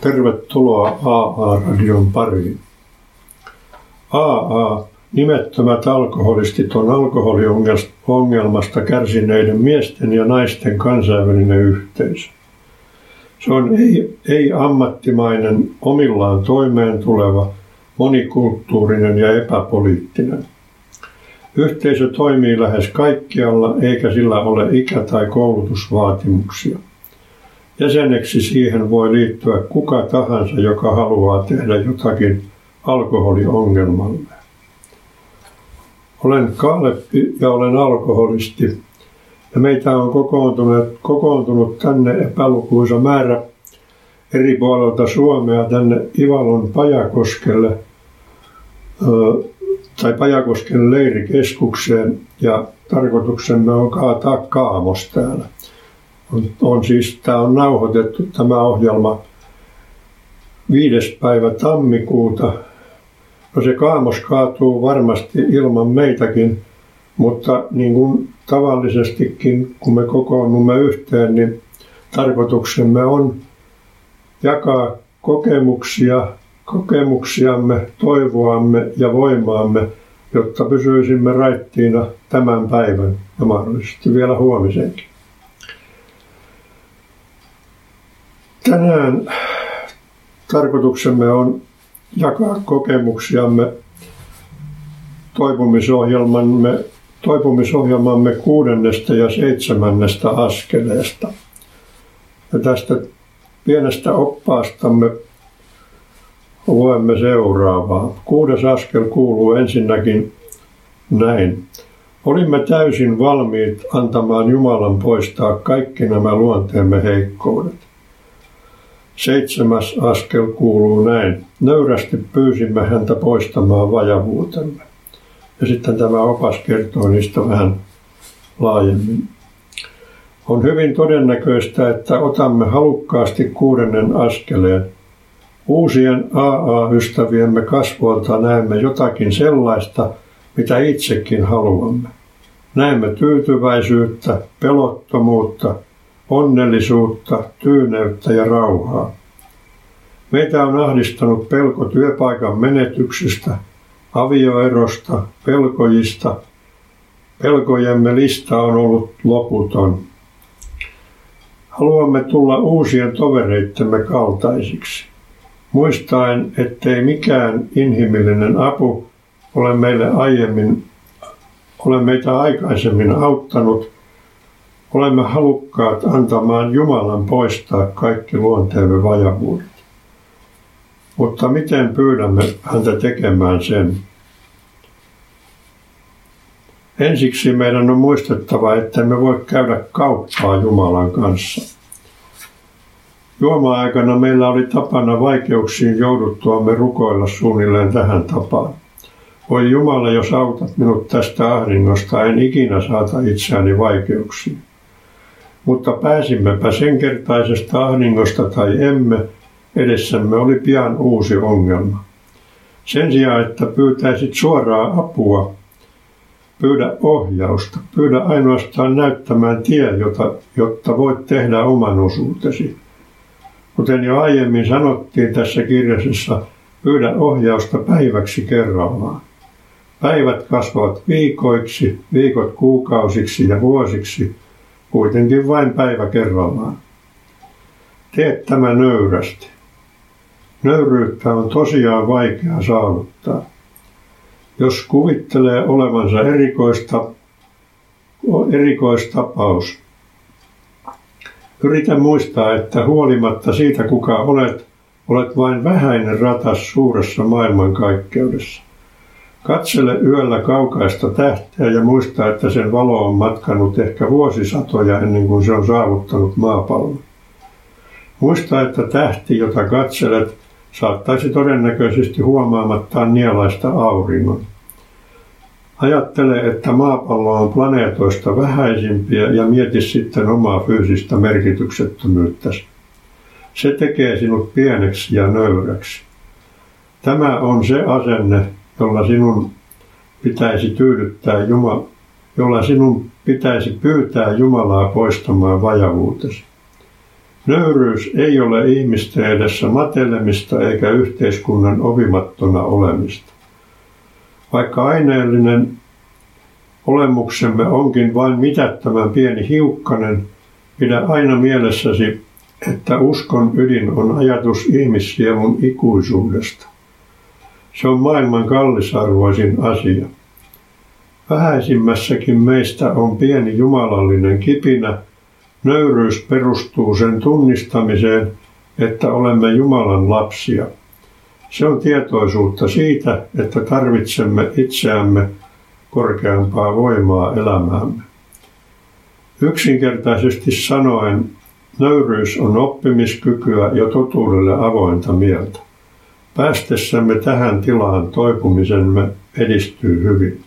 Tervetuloa AA-radion pariin. AA, nimettömät alkoholistit, on alkoholiongelmasta kärsineiden miesten ja naisten kansainvälinen yhteisö. Se on ei-ammattimainen, omillaan toimeen tuleva, monikulttuurinen ja epäpoliittinen. Yhteisö toimii lähes kaikkialla, eikä sillä ole ikä- tai koulutusvaatimuksia. Jäseneksi siihen voi liittyä kuka tahansa, joka haluaa tehdä jotakin alkoholiongelmalle. Olen Kaaleppi ja olen alkoholisti. Ja meitä on kokoontunut tänne epälukuisa määrä eri puolilta Suomea tänne Ivalon Pajakoskelle tai Pajakosken leirikeskukseen, ja tarkoituksemme on kaataa kaamos täällä. Tämä on nauhoitettu tämä ohjelma 5. päivä tammikuuta. No, se kaamos kaatuu varmasti ilman meitäkin, mutta niin kuin tavallisestikin, kun me kokoonnumme yhteen, niin tarkoituksemme on jakaa kokemuksiamme, toivoamme ja voimaamme, jotta pysyisimme raittiina tämän päivän ja mahdollisesti vielä huomisenkin. Tänään tarkoituksemme on jakaa kokemuksiamme toipumisohjelmamme 6. ja 7. askeleesta. Ja tästä pienestä oppaastamme luemme seuraavaa. 6. askel kuuluu ensinnäkin näin. Olimme täysin valmiit antamaan Jumalan poistaa kaikki nämä luonteemme heikkoudet. 7. askel kuuluu näin. Nöyrästi pyysimme häntä poistamaan vajavuutemme. Ja sitten tämä opas kertoo niistä vähän laajemmin. On hyvin todennäköistä, että otamme halukkaasti 6. askeleen. Uusien AA-ystäviemme kasvoilta näemme jotakin sellaista, mitä itsekin haluamme. Näemme tyytyväisyyttä, pelottomuutta, onnellisuutta, tyyneyttä ja rauhaa. Meitä on ahdistanut pelko työpaikan menetyksestä, avioerosta, pelkojista. Pelkojemme lista on ollut loputon. Haluamme tulla uusien tovereittemme kaltaisiksi, muistaen, ettei mikään inhimillinen apu ole meitä aikaisemmin auttanut. Olemme halukkaat antamaan Jumalan poistaa kaikki luonteemme vajavuudet. Mutta miten pyydämme häntä tekemään sen? Ensiksi meidän on muistettava, että emme voi käydä kauppaa Jumalan kanssa. Juoma-aikana meillä oli tapana vaikeuksiin jouduttuamme rukoilla suunnilleen tähän tapaan. Voi Jumala, jos autat minut tästä ahdingosta, en ikinä saata itseäni vaikeuksiin. Mutta pääsimmepä sen kertaisesta ahdingosta tai emme, edessämme oli pian uusi ongelma. Sen sijaan, että pyytäisit suoraa apua, pyydä ohjausta, pyydä ainoastaan näyttämään tie, jotta voit tehdä oman osuutesi. Kuten jo aiemmin sanottiin tässä kirjassa, pyydä ohjausta päiväksi kerrallaan. Päivät kasvavat viikoiksi, viikot kuukausiksi ja vuosiksi, kuitenkin vain päivä kerrallaan. Tee tämä nöyrästi. Nöyryyttä on tosiaan vaikea saavuttaa. Jos kuvittelee olevansa erikoistapaus, yritä muistaa, että huolimatta siitä kuka olet vain vähäinen ratas suuressa maailmankaikkeudessa. Katsele yöllä kaukaista tähteä ja muista, että sen valo on matkannut ehkä vuosisatoja ennen kuin se on saavuttanut maapallon. Muista, että tähti, jota katselet, saattaisi todennäköisesti huomaamattaan nielaista auringon. Ajattele, että maapallo on planeetoista vähäisimpiä ja mieti sitten omaa fyysistä merkityksettömyyttäsi. Se tekee sinut pieneksi ja nöyräksi. Tämä on se asenne, jolla sinun pitäisi pyytää Jumalaa poistamaan vajavuutesi. Nöyryys ei ole ihmisten edessä matelemista eikä yhteiskunnan ovimattona olemista. Vaikka aineellinen olemuksemme onkin vain mitättömän pieni hiukkanen, pidä aina mielessäsi, että uskon ydin on ajatus ihmissielun ikuisuudesta. Se on maailman kallisarvoisin asia. Vähäisimmässäkin meistä on pieni jumalallinen kipinä. Nöyryys perustuu sen tunnistamiseen, että olemme Jumalan lapsia. Se on tietoisuutta siitä, että tarvitsemme itseämme korkeampaa voimaa elämäämme. Yksinkertaisesti sanoen, nöyryys on oppimiskykyä ja totuudelle avointa mieltä. Päästessämme tähän tilaan toipumisemme edistyy hyvin.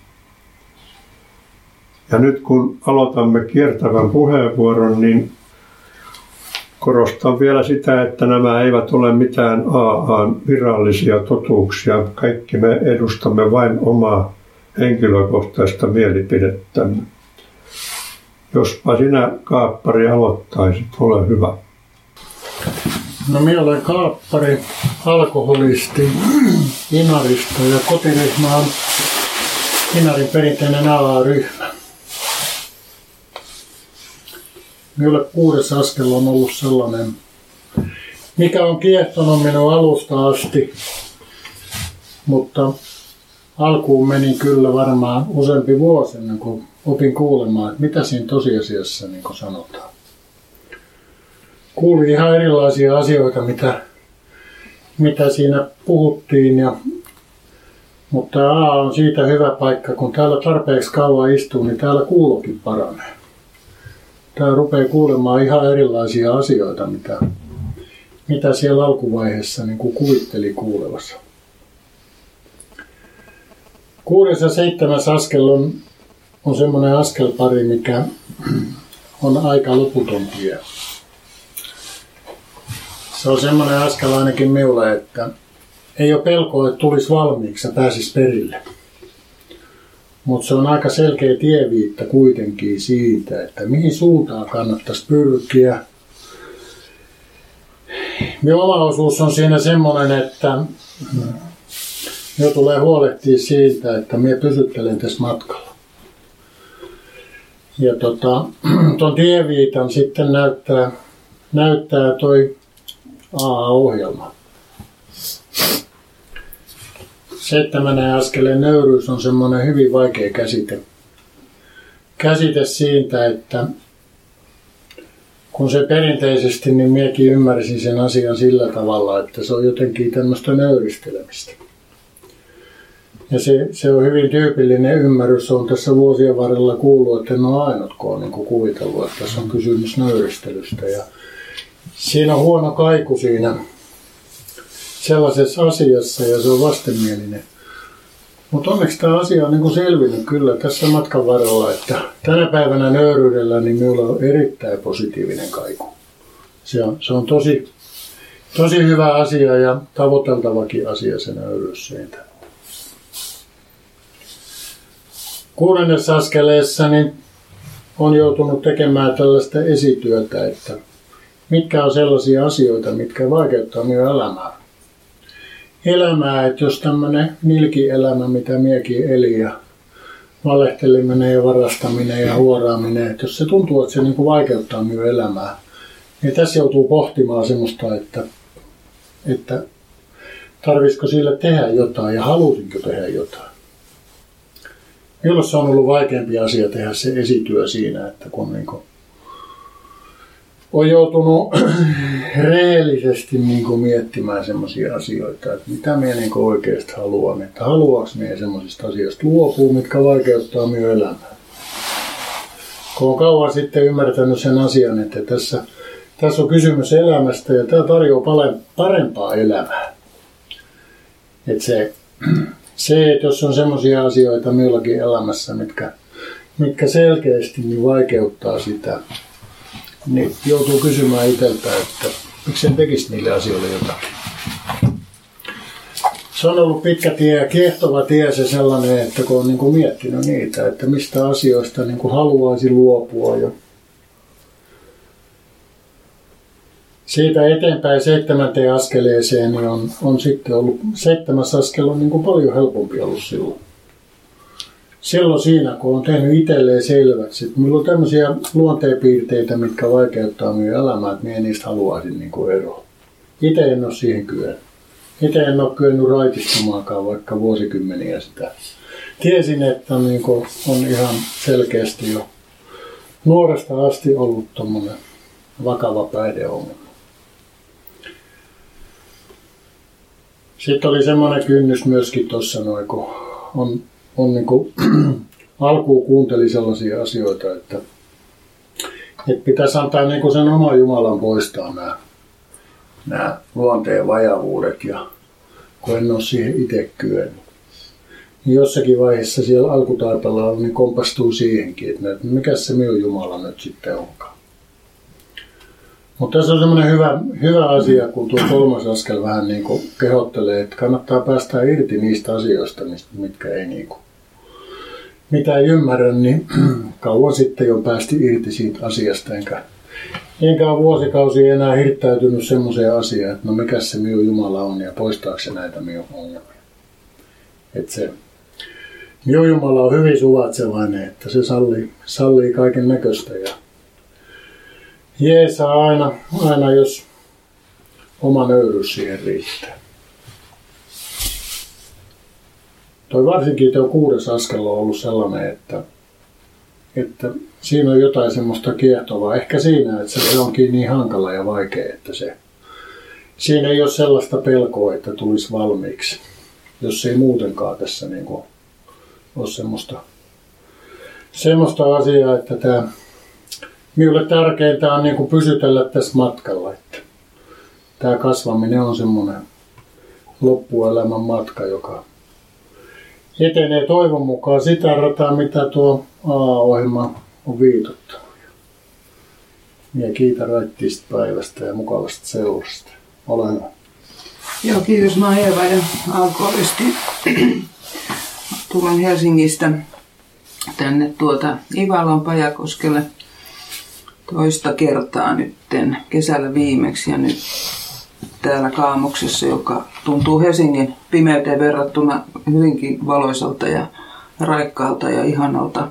Ja nyt kun aloitamme kiertävän puheenvuoron, niin korostan vielä sitä, että nämä eivät ole mitään AA:n virallisia totuuksia. Kaikki me edustamme vain omaa henkilökohtaista mielipidettämme. Jospa sinä, Kaappari, aloittaisit, ole hyvä. No minä olen Kaappari, alkoholisti Inarista ja kotiryhmä on Inarin perinteinen AA-ryhmä. Minulle 6. askel on ollut sellainen, mikä on kiehtonut minun alusta asti, mutta alkuun meni kyllä varmaan useampi vuosi ennen kuin opin kuulemaan, että mitä siinä tosiasiassa niin kuin sanotaan. Kuulin ihan erilaisia asioita, mitä siinä puhuttiin, mutta AA on siitä hyvä paikka, kun täällä tarpeeksi kauan istuu, niin täällä kuulokin paranee. Täällä rupeaa kuulemaan ihan erilaisia asioita, mitä siellä alkuvaiheessa niin kuin kuvitteli kuulevassa. 6. ja 7. askel on semmoinen askelpari, mikä on aika loputon tie. Se on semmoinen askel ainakin minulle, että ei ole pelkoa, että tulisi valmiiksi ja pääsisi perille. Mutta se on aika selkeä tieviitta kuitenkin siitä, että mihin suuntaan kannattaisi pyrkiä. Minun oma osuus on siinä semmoinen, että minun tulee huolehtia siitä, että minä pysyttelen tässä matkalla. Ja ton tieviitan sitten näyttää toi AA-ohjelma. 7. askeleen nöyryys on semmoinen hyvin vaikea käsite. Käsite siitä, että kun se perinteisesti, niin minäkin ymmärsin sen asian sillä tavalla, että se on jotenkin tämmöistä nöyristelemistä. Ja se on hyvin tyypillinen ymmärrys. Se on tässä vuosien varrella kuullut, että en ole ainutkaan niin kuvitellut, että tässä on kysymys nöyristelystä. Ja siinä on huono kaiku siinä sellaisessa asiassa ja se on vastenmielinen. Mutta onneksi tämä asia on niin selvinnyt kyllä tässä matkan varrella, että tänä päivänä nöyryydellä niin minulla on erittäin positiivinen kaiku. Se on tosi hyvä asia ja tavoiteltavakin asia se nöyryys siitä. 6. askeleessa niin on joutunut tekemään tällaista esityötä, että mitkä on sellaisia asioita, mitkä vaikeuttaa minun elämää, että jos tämmöinen nilkielämä, mitä minäkin elin ja valehteleminen ja varastaminen ja huoraaminen, että jos se tuntuu, että se niin kuin vaikeuttaa minun elämää, niin tässä joutuu pohtimaan semmoista, että tarvitsisiko sille tehdä jotain ja halusinko tehdä jotain. Minulle se on ollut vaikeampi asia tehdä se esityö siinä, että kun niin kuin on joutunut rehellisesti niin miettimään semmoisia asioita, että mitä minä niin oikeasti haluan, että haluaako minä semmoisista asioista luopua, mitkä vaikeuttaa minun elämää. Kun olen kauan sitten ymmärtänyt sen asian, että tässä on kysymys elämästä ja tämä tarjoaa parempaa elämää. Että se, että jos on semmoisia asioita minullakin elämässä, mitkä selkeästi niin vaikeuttaa sitä, niin joutuu kysymään itseltä, että miksi en tekisi niille asioille jotakin. Se on ollut pitkä tie ja kiehtova tie se sellainen, että kun on niin kuin miettinyt niitä, että mistä asioista niin kuin haluaisi luopua. siitä eteenpäin 7. askeleeseen niin on sitten ollut, 7. askel on niin kuin paljon helpompi ollut silloin. Silloin siinä, kun on tehnyt itselleen selväksi, että minulla on tämmöisiä luonteenpiirteitä, mitkä vaikeuttaa minun elämää, että minä niistä haluaisin niin kuin eroa. Itse en ole siihen kyennyt. Itse en ole kyennyt raitistumaankaan vaikka vuosikymmeniä sitä. Tiesin, että niin kuin on ihan selkeästi jo nuoresta asti ollut tommoinen vakava päihdeongelma. Sitten oli semmoinen kynnys myöskin tuossa noin, kun on niin kuin, alkuun kuunteli sellaisia asioita, että pitäisi antaa niin kuin sen oman Jumalan poistaa nämä luonteen vajavuudet, ja kun en ole siihen itse kyennyt. Niin jossakin vaiheessa siellä alkutaipalla niin kompastuu siihenkin, että mikä se minun Jumala nyt sitten onkaan. Mutta tässä on semmoinen hyvä asia, kun tuo 3. askel vähän niin kuin kehottelee, että kannattaa päästä irti niistä asioista, mitkä ei niin kuin, mitä ei ymmärrä, niin kauan sitten jo päästi irti siitä asiasta, enkä ole vuosikausia enää hirttäytynyt semmoiseen asiaan, että no mikä se minun Jumala on ja poistaako se näitä minun ongelmia. Että se minun Jumala on hyvin suvaitsevainen, että se sallii kaiken näköistä ja jeesaa aina, jos oma nöyryys siihen riittää. Varsinkin tuo 6. askel on ollut sellainen, että siinä on jotain semmoista kiehtovaa. Ehkä siinä, että se onkin niin hankala ja vaikea, että siinä ei ole sellaista pelkoa, että tulisi valmiiksi. Jos ei muutenkaan tässä niin kuin ole semmoista asiaa, että minulle tärkeintä on niin kuin pysytellä tässä matkalla. Että tämä kasvaminen on semmoinen loppuelämän matka, joka etenee toivon mukaan sitä rataa, mitä tuo AA-ohjelma on viitottanut. Minä kiitän raittiista päivästä ja mukavasta seurasta. Ole hyvä. Joo, kiitos. Mä oon Eeva ja alkoholisti. Tulen Helsingistä tänne Ivalon Pajakoskelle toista kertaa nytten, kesällä viimeksi ja nyt täällä Kaamoksessa, joka tuntuu Helsingin pimeyteen verrattuna hyvinkin valoisalta ja raikkaalta ja ihanalta.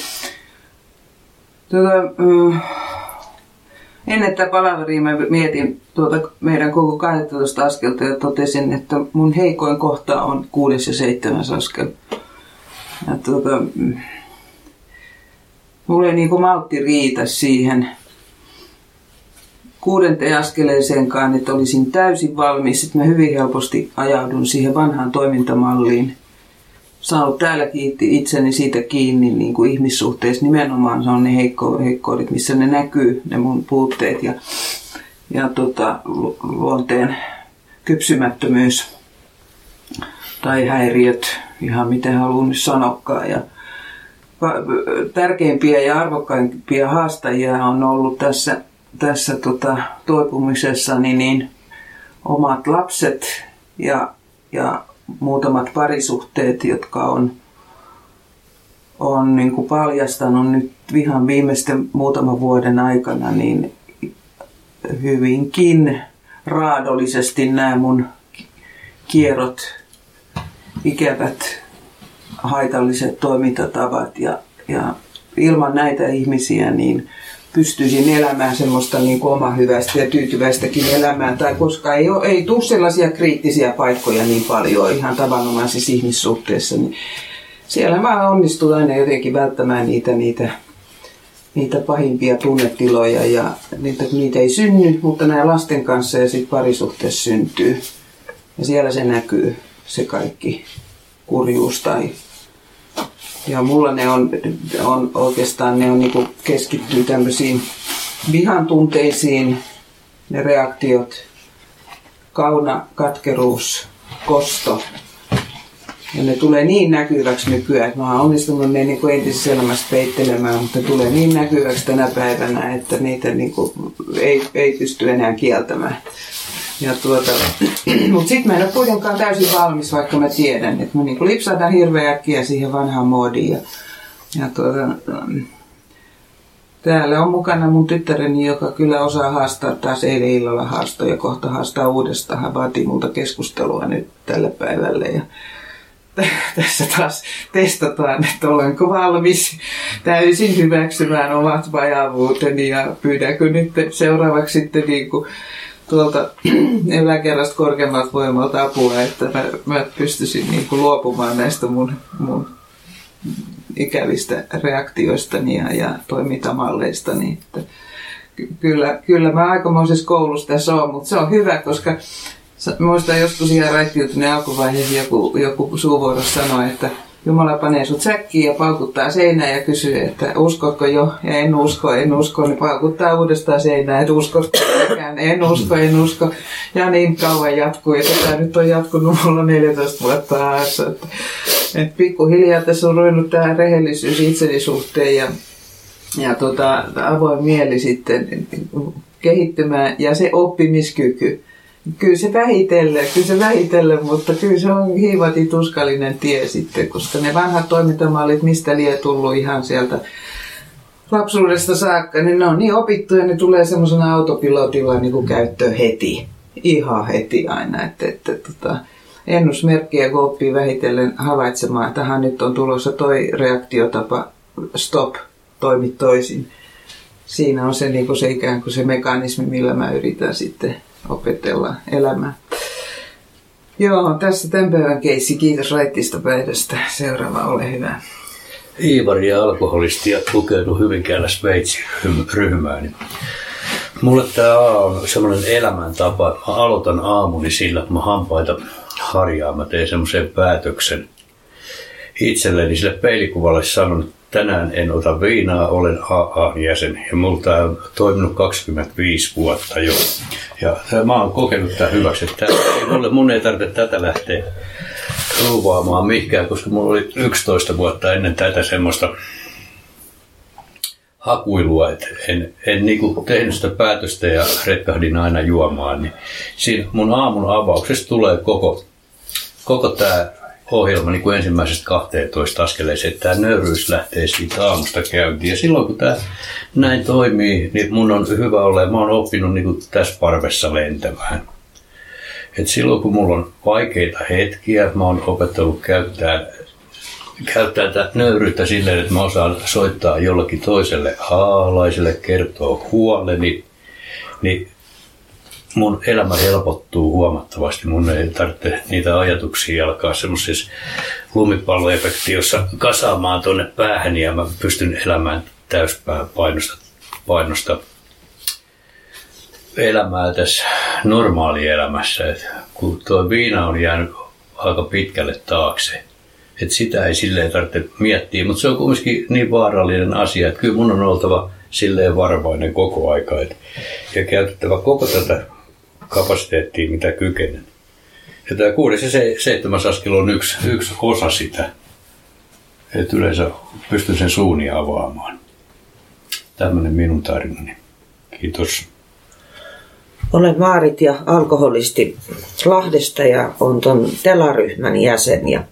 Ennen tätä palaveria mä mietin meidän koko 12 askelta ja totesin, että mun heikoin kohta on 6. ja 7. askel. Ja mulla ei niinku maltti riitä siihen 6. askeleeseenkaan, että olisin täysin valmis. Että mä hyvin helposti ajaudun siihen vanhaan toimintamalliin. Saanut täälläkin itseni siitä kiinni niin kuin ihmissuhteissa. Nimenomaan se on ne heikkoudet, missä ne näkyy, ne mun puutteet ja luonteen kypsymättömyys tai häiriöt, ihan miten haluan nyt sanokaan. Ja tärkeimpiä ja arvokkaimpia haastajia on ollut tässä toipumisessani niin omat lapset ja muutamat parisuhteet, jotka on niin kuin paljastanut nyt ihan viimeisten muutaman vuoden aikana niin hyvinkin raadollisesti nämä mun kierrot, ikävät, haitalliset toimintatavat ja ilman näitä ihmisiä niin pystyisin elämään semmoista niin kuin omahyväistä ja tyytyväistäkin elämää, tai koska ei tule sellaisia kriittisiä paikkoja niin paljon ihan tavanomaisissa ihmissuhteissa, niin siellä mä onnistun aina jotenkin välttämään niitä pahimpia tunnetiloja ja niitä ei synny, mutta nämä lasten kanssa ja sitten parisuhteessa syntyy. Ja siellä se näkyy, se kaikki kurjuus ja mulla ne on oikeastaan niinku keskittyy tämmöisiin vihan tunteisiin, ne reaktiot, kauna, katkeruus, kosto. Ja ne tulee niin näkyväksi nykyään, että mä oon onnistunut ne niinku entisessä elämässä peittelemään, mutta ne tulee niin näkyväksi tänä päivänä, että niitä niinku ei pysty enää kieltämään. Mutta sitten mä en ole kuitenkaan täysin valmis, vaikka mä tiedän, että mä niinku lipsahdan hirveän äkkiä siihen vanhaan moodiin. Täällä on mukana mun tyttäreni, joka kyllä osaa haastaa taas eilen illalla haastoi ja kohta haastaa uudestaan. Hän vaatii multa keskustelua nyt tälle päivälle ja tässä taas testataan, että olenko valmis täysin hyväksymään omat vajavuuteni ja pyydänkö nyt seuraavaksi sitten niin kuin tuolta yläkerrasta korkeammalta voimalta apua, että mä pystyisin niin kuin luopumaan näistä mun ikävistä reaktioistani ja toimintamalleistani. Että kyllä mä aikamoisessa koulussa tässä on, mutta se on hyvä, koska muistan joskus ihan raittiutuneen alkuvaiheessa joku suuvuorossa sanoi, että Jumala panee sut säkkiin ja paukuttaa seinään ja kysyy, että uskotko jo? Ja en usko, niin paukuttaa uudestaan seinään, että uskotko ikään? En usko. Ja niin kauan jatkuu. Ja tätä nyt on jatkunut mulla 14 vuotta ajassa. Että pikkuhiljaa tässä on ruvennut tämä rehellisyys itseni suhteen ja avoin mieli sitten kehittymään ja se oppimiskyky. Kyllä se vähitellen, mutta kyllä se on hiivati tuskallinen tie sitten, koska ne vanhat toimintamallit, mistä liian tullut ihan sieltä lapsuudesta saakka, niin ne on niin opittu ja ne tulee semmoisena autopilotilla niin kuin käyttöön heti. Ihan heti aina. Ennusmerkkiä, kun oppii vähitellen havaitsemaan, että tähän nyt on tulossa toi reaktiotapa, stop, toimi toisin. Siinä on se, niin kuin se ikään kuin se mekanismi, millä mä yritän sitten opetella elämää. Joo, tässä tämän päivän keissi. Kiitos raittista päivästä. Seuraava, ole hyvä. Iivari ja alkoholisti ja lukeudun Hyvinkäällä Sveitsi-ryhmään. Mulle tämä on semmoinen elämäntapa. Mä aloitan aamuni sillä, että mä hampaita harjaan. Mä teen semmoisen päätöksen itselleni sille peilikuvalle sanon, että tänään en ota viinaa, olen AA-jäsen. Ja multa on toiminut 25 vuotta jo. Ja mä oon kokenut tämän hyväksi. Mun ei tarvitse tätä lähteä ruuvaamaan mihinkään, koska mulla oli 11 vuotta ennen tätä semmoista hakuilua, että en niinku tehnyt sitä päätöstä ja retkahdin aina juomaan. Niin siinä mun aamun avauksesta tulee koko tämä ohjelma niin kuin ensimmäisestä 12 askeleeseen, että tämä nöyryys lähtee siitä aamusta käyntiin. Ja silloin kun tämä näin toimii, niin mun on hyvä olla ja mä oon oppinut niin kuin tässä parvessa lentämään. Et silloin kun mulla on vaikeita hetkiä, mä oon opettanut käyttää tätä nöyryyttä silleen, että mä osaan soittaa jollekin toiselle aalaiselle, kertoo huoleni, niin mun elämä helpottuu huomattavasti. Mun ei tarvitse niitä ajatuksia alkaa semmoisessa lumipalloefektissä kasaamaan tuonne päähän ja mä pystyn elämään täyspään painosta elämää tässä normaalielämässä. Et kun tuo viina on jäänyt aika pitkälle taakse, että sitä ei silleen tarvitse miettiä, mutta se on kuitenkin niin vaarallinen asia, että kyllä mun on oltava silleen varovainen koko aika ja käytettävä koko tätä kapasiteettia, mitä kykenen. Ja tämä 6. ja 7. askel on yksi osa sitä, että yleensä pystyn sen suunia avaamaan. Tämmöinen minun tarinani. Kiitos. Olen Maarit ja alkoholisti Lahdesta ja olen tuon Tela-ryhmän jäsen. Ja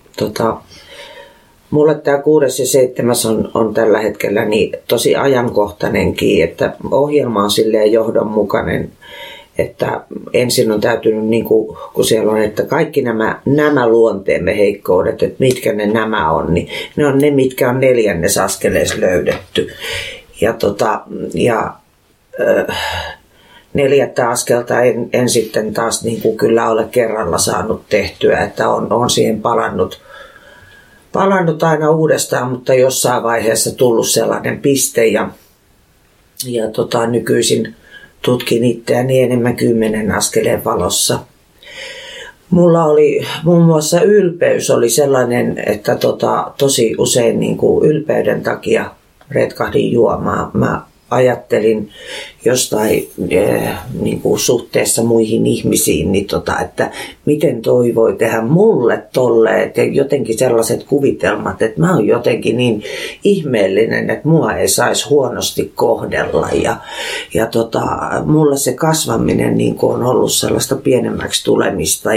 mulle tämä 6. ja 7. on tällä hetkellä niin tosi ajankohtainenkin, että ohjelma on silleen johdonmukainen, että ensin on täytynyt, niin kun siellä on, että kaikki nämä luonteemme heikkoudet, että mitkä nämä on, niin ne on ne, mitkä on 4. askeleessa löydetty. Ja 4. askelta en sitten taas niin kuin kyllä ole kerralla saanut tehtyä, että on siihen palannut aina uudestaan, mutta jossain vaiheessa tullut sellainen piste ja nykyisin tutkin itseäni enemmän 10 askeleen valossa. Mulla oli muun muassa ylpeys oli sellainen, että tosi usein niin kuin ylpeyden takia retkahdin juomaan. Mä ajattelin jostain niin kuin suhteessa muihin ihmisiin, niin että miten toi voi tehdä mulle tolle, että jotenkin sellaiset kuvitelmat, että mä oon jotenkin niin ihmeellinen, että mua ei saisi huonosti kohdella ja mulle se kasvaminen niin kuin on ollut sellaista pienemmäksi tulemista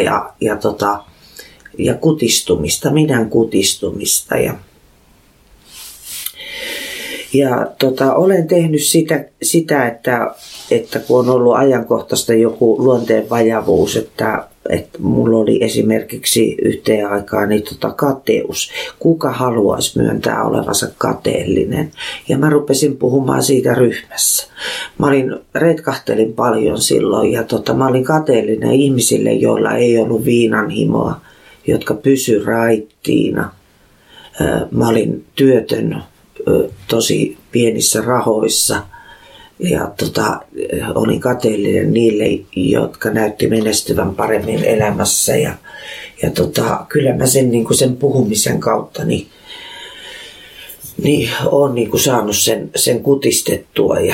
ja kutistumista, minän kutistumista Ja olen tehnyt sitä että kun on ollut ajankohtaista joku luonteen vajavuus, että mulla oli esimerkiksi yhteen aikaan niin kateus. Kuka haluaisi myöntää olevansa kateellinen? Ja mä rupesin puhumaan siitä ryhmässä. Retkahtelin paljon silloin ja mä olin kateellinen ihmisille, joilla ei ollut viinanhimoa, jotka pysy raittiina. Mä olin työtön tosi pienissä rahoissa ja olin kateellinen niille, jotka näytti menestyvän paremmin elämässä ja kyllä mä sen puhumisen kautta niin olen niin kuin saanut sen kutistettua ja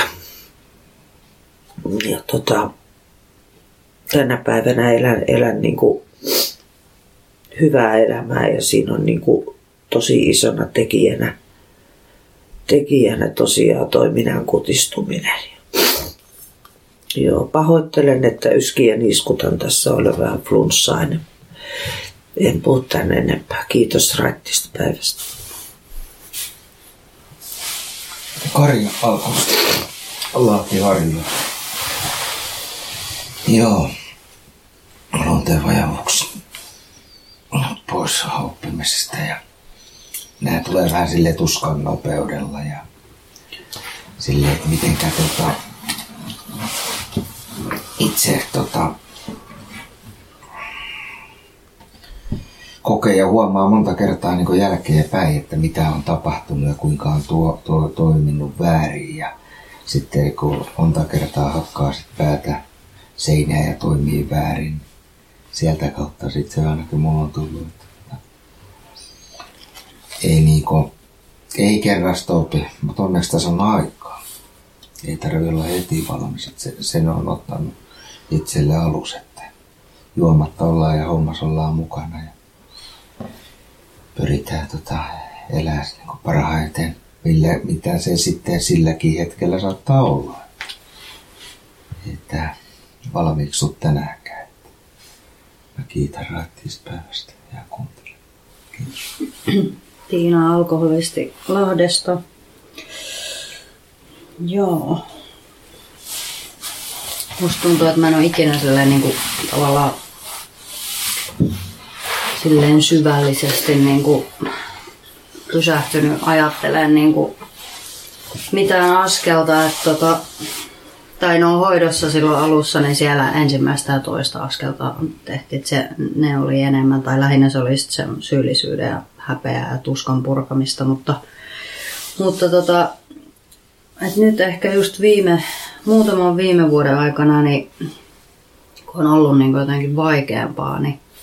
tänä päivänä elän niin kuin hyvää elämää ja siinä on niin kuin tosi isona tekijänä tosiaan toiminnan kutistuminen. Joo, pahoittelen, että yski ja niskutan tässä ole vähän flunssainen. En puhu tänne enempää. Kiitos raittista päivästä. Kari alkoista. Lahti Harju. Joo. Luonteen vajavuuksi. Pois oppimisesta ja nämä tulee vähän sille tuskan nopeudella ja sille, että mitenkä itse kokee ja huomaa monta kertaa niin jälkeenpäin, että mitä on tapahtunut ja kuinka on toiminut väärin ja sitten kun monta kertaa hakkaa sit päätä seinää ja toimii väärin, sieltä kautta sitten se ainakin mulla on tullut. Ei kerrasta opi, mutta onneksi tässä on aikaa. Ei tarvitse olla heti valmis. Sen on ottanut itselle alus, että juomatta ollaan ja hommassa ollaan mukana. Ja pyritään elää niin parhaiten, mitä se sitten silläkin hetkellä saattaa olla. Että valmiiksi sut tänäänkään. Mä kiitän raittiista päivästä ja kuuntelen. Kiitos. Tiina, alkoholisti Lahdesta. Joo. Musta tuntuu, että mä en ole ikinä silleen niinku tavallaan silleen syvällisesti niinku pysähtynyt ajattelemaan niinku mitään askelta, että tai no hoidossa silloin alussa, niin siellä ensimmäistä ja toista askelta tehtiin, että ne oli enemmän, tai lähinnä se oli sen syyllisyyden ja häpeää ja tuskan purkamista, mutta et nyt ehkä just muutaman viime vuoden aikana, niin kun on ollut niin jotenkin vaikeampaa,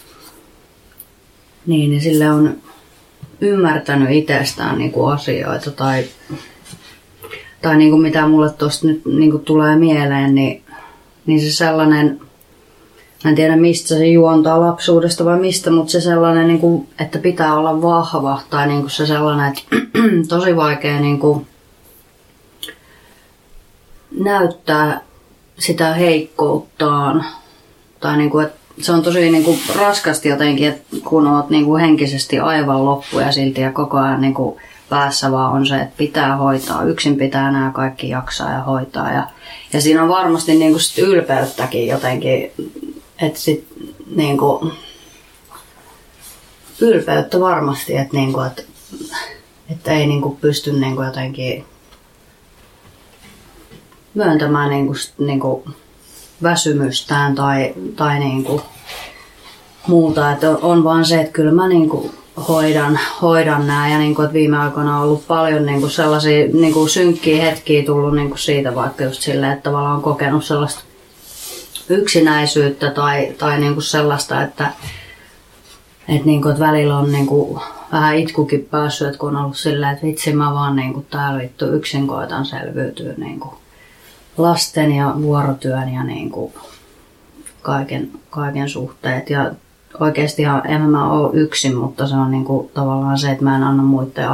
niin sille on ymmärtänyt itsestään niin kuin asioita tai niin kuin mitä mulle tuosta nyt niin kuin tulee mieleen, niin se sellainen, en tiedä mistä se juontaa lapsuudesta vai mistä, mutta se sellainen, niin kuin, että pitää olla vahva tai niin kuin se sellainen, että tosi vaikea niin kuin näyttää sitä heikkouttaan. Tai niin kuin, että se on tosi niin kuin raskasti jotenkin, että kun olet niin kuin henkisesti aivan loppu ja silti ja koko ajan niin kuin päässä vaan on se, että pitää hoitaa. Yksin pitää nämä kaikki jaksaa ja hoitaa. Ja siinä on varmasti niin kuin sit ylpeyttäkin jotenkin, että sit niin kuin ylpeyttä varmasti, että niin kuin, että ei niin kuin pysty niin kuin jotenkin myöntämään niin kuin väsymystään tai niin kuin muuta. Että on vaan se, että kyllä mä niin kuin hoidan nämä ja niin kuin, että viime aikoina on ollut paljon niin kuin sellaisia niin kuin synkkiä hetkiä tullut niin kuin siitä vaikka just silleen, että tavallaan on kokenut sellaista yksinäisyyttä tai niin kuin sellaista, että niin kuin, että välillä on niin kuin vähän itkukin päässyt, että kun on ollut silleen, että vitsi mä vaan niin kuin täällä vittu yksin koitan selviytyä niin kuin lasten ja vuorotyön ja niin kuin kaiken suhteet. Ja oikeastihan en mä ole yksin, mutta se on niin kuin tavallaan se, että mä en anna muiden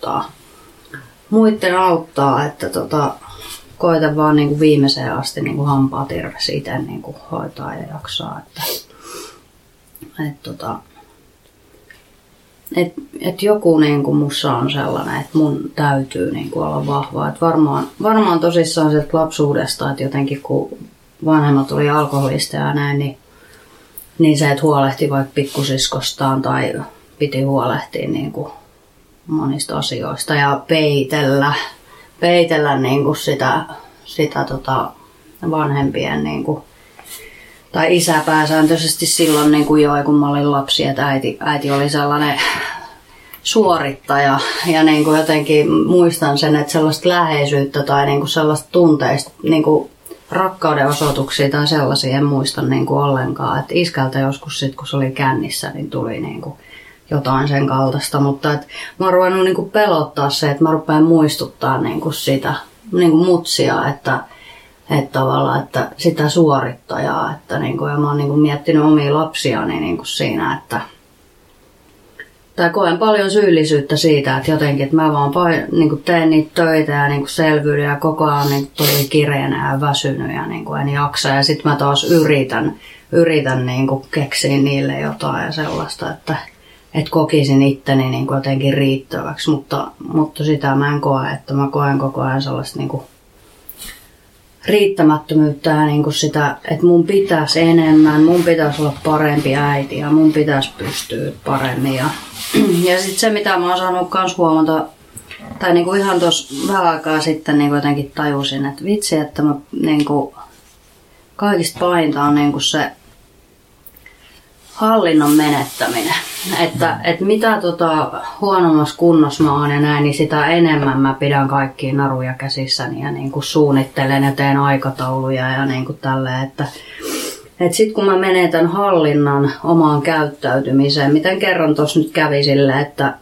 auttaa, että koitan vaan niin kuin viimeiseen asti niin kuin hampaat irvessä itse niin kuin hoitaa ja jaksaa. et joku niin kuin mussa on sellainen, että mun täytyy niin kuin olla vahva. Et varmaan tosissaan sieltä lapsuudesta, että jotenkin kun vanhemmat oli alkoholisteja ja näin, niin se, että huolehti vaikka pikkusiskostaan tai piti huolehtia niin kuin monista asioista ja peitellä niin kuin sitä vanhempien niin kuin, tai isä pääsääntöisesti silloin niin kuin jo, kun mä olin lapsi, että äiti oli sellainen suorittaja ja niin kuin jotenkin muistan sen, että sellaista läheisyyttä tai niin kuin sellaista tunteista, niin kuin rakkauden osoituksia tai sellaisia en muista niin kuin ollenkaan. Että iskältä joskus sit, kun se oli kännissä, niin tuli niin kuin jotain sen kaltaista, mutta et mä oon ruvennut niin kuin pelottaa se, että mä rupean muistuttaa niin kuin sitä niin kuin mutsia, että tavallaan, että sitä suorittajaa, että niin kuin, ja mä oon niin kuin miettinyt omia lapsiani niin kuin siinä, että tai koen paljon syyllisyyttä siitä, että jotenkin, että mä vaan niin kuin teen niitä töitä ja niin kuin selvyyden ja koko ajan niin tosi kireänä ja väsynyt ja niin kuin en jaksa. Ja sit mä taas yritän niin kuin keksiä niille jotain ja sellaista, että kokisin itteni niin kuin jotenkin riittäväksi, mutta sitä mä en koe, että mä koen koko ajan sellaista niin kuin riittämättömyyttä ja niin kuin sitä, että mun pitäisi enemmän, mun pitäisi olla parempi äiti ja mun pitäisi pystyä paremmin. Ja sitten se, mitä mä oon saanut kans huomata, tai niin kuin ihan tuossa vähän aikaa sitten niin kuin jotenkin tajusin, että vitsi, että mä niin kuin kaikista pahinta on niin kuin se hallinnon menettäminen. Että mitä huonommassa kunnossa mä oon ja näin, niin sitä enemmän mä pidän kaikkia naruja käsissäni ja niin kuin suunnittelen ja teen aikatauluja ja niin kuin tälleen, että sit kun mä menetän hallinnan omaan käyttäytymiseen, miten kerran tuossa nyt kävi silleen, että